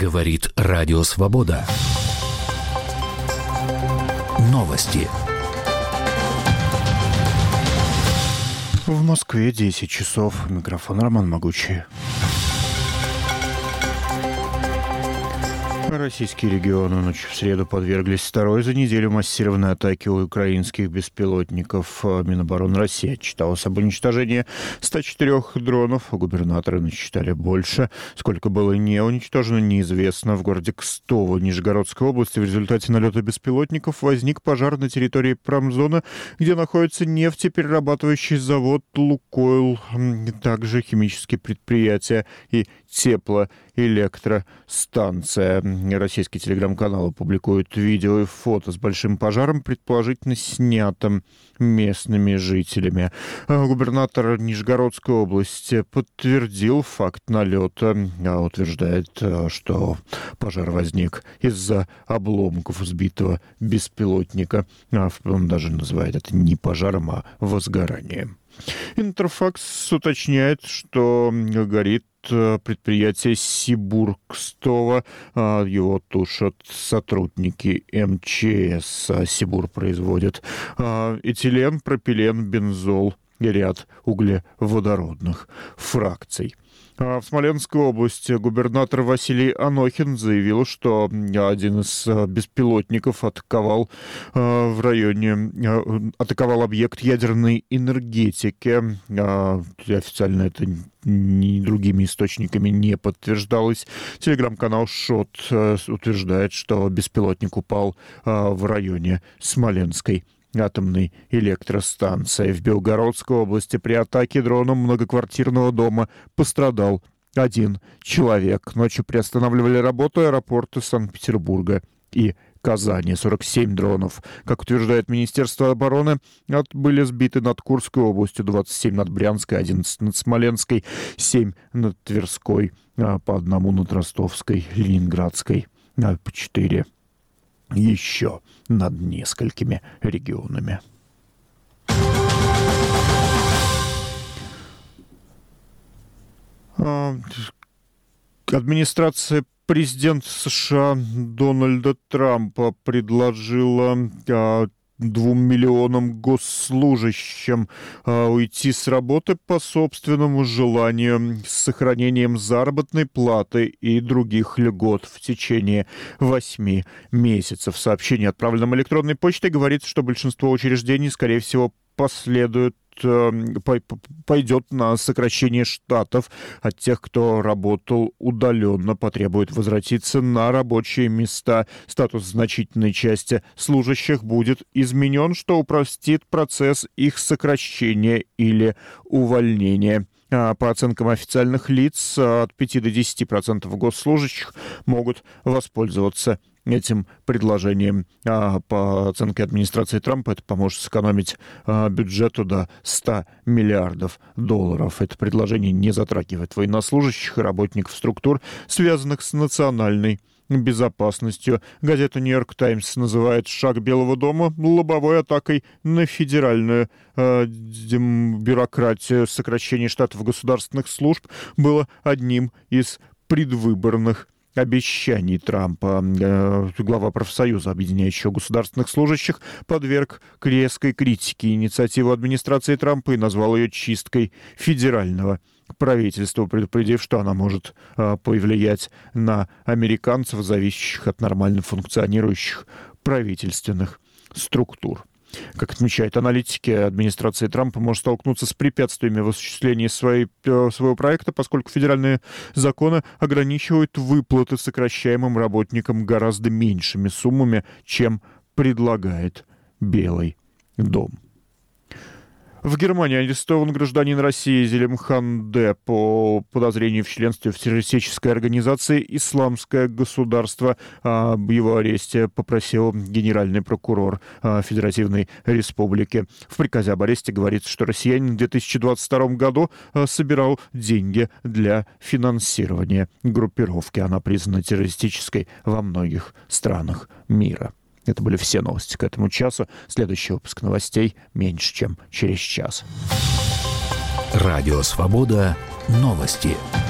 Говорит Радио Свобода. Новости. В Москве 10 часов. Микрофон Роман Могучий. Российские регионы ночью в среду подверглись второй за неделю массированной атаке украинских беспилотников. Минобороны России отчиталось об уничтожении 104 дронов. Губернаторы насчитали больше. Сколько было не уничтожено, неизвестно. В городе Кстово Нижегородской области в результате налета беспилотников возник пожар на территории промзоны, где находится нефтеперерабатывающий завод «Лукойл», также химические предприятия и теплоэлектростанция. Российские телеграм-каналы публикуют видео и фото с большим пожаром, предположительно снятым местными жителями. Губернатор Нижегородской области подтвердил факт налета, утверждает, что пожар возник из-за обломков сбитого беспилотника. Он даже называет это не пожаром, а возгоранием. Интерфакс уточняет, что горит предприятие «Сибур-Кстово». Его тушат сотрудники МЧС. «Сибур» производит этилен, пропилен, бензол и ряд углеводородных фракций. В Смоленской области губернатор Василий Анохин заявил, что один из беспилотников атаковал объект ядерной энергетики. Официально это другими источниками не подтверждалось. Телеграм-канал ШОТ утверждает, что беспилотник упал в районе Смоленской атомной электростанции. В Белгородской области при атаке дроном многоквартирного дома пострадал один человек. Ночью приостанавливали работу аэропорты Санкт-Петербурга и Казани. 47 дронов, как утверждает Министерство обороны, были сбиты над Курской областью, 27 над Брянской, 11 над Смоленской, 7 над Тверской, по одному над Ростовской, Ленинградской, по 4 еще над несколькими регионами. Администрация президента США Дональда Трампа предложила 2 миллионам госслужащим уйти с работы по собственному желанию с сохранением заработной платы и других льгот в течение 8 месяцев. В сообщении, отправленном электронной почтой, говорится, что большинство учреждений, скорее всего, пойдет на сокращение штатов. От тех, кто работал удаленно, потребует возвратиться на рабочие места. Статус значительной части служащих будет изменен, что упростит процесс их сокращения или увольнения. По оценкам официальных лиц, от 5 до 10% госслужащих могут воспользоваться этим предложением. По оценке администрации Трампа это поможет сэкономить бюджету до $100 миллиардов. Это предложение не затрагивает военнослужащих и работников структур, связанных с национальной безопасностью. Газета «Нью-Йорк Таймс» называет шаг Белого дома лобовой атакой на федеральную бюрократию. Сокращение штатов государственных служб было одним из предвыборных обещаний Трампа. Глава профсоюза, объединяющего государственных служащих, подверг резкой критике инициативу администрации Трампа и назвал ее чисткой федерального правительства, предупредив, что она может повлиять на американцев, зависящих от нормально функционирующих правительственных структур. Как отмечают аналитики, администрация Трампа может столкнуться с препятствиями в осуществлении своего проекта, поскольку федеральные законы ограничивают выплаты сокращаемым работникам гораздо меньшими суммами, чем предлагает Белый дом. В Германии арестован гражданин России Зелимхан Д. по подозрению в членстве в террористической организации «Исламское государство». Об его аресте попросил генеральный прокурор Федеративной Республики. В приказе об аресте говорится, что россиянин в 2022 году собирал деньги для финансирования группировки. Она признана террористической во многих странах мира. Это были все новости к этому часу. Следующий выпуск новостей меньше, чем через час. Радио «Свобода». Новости.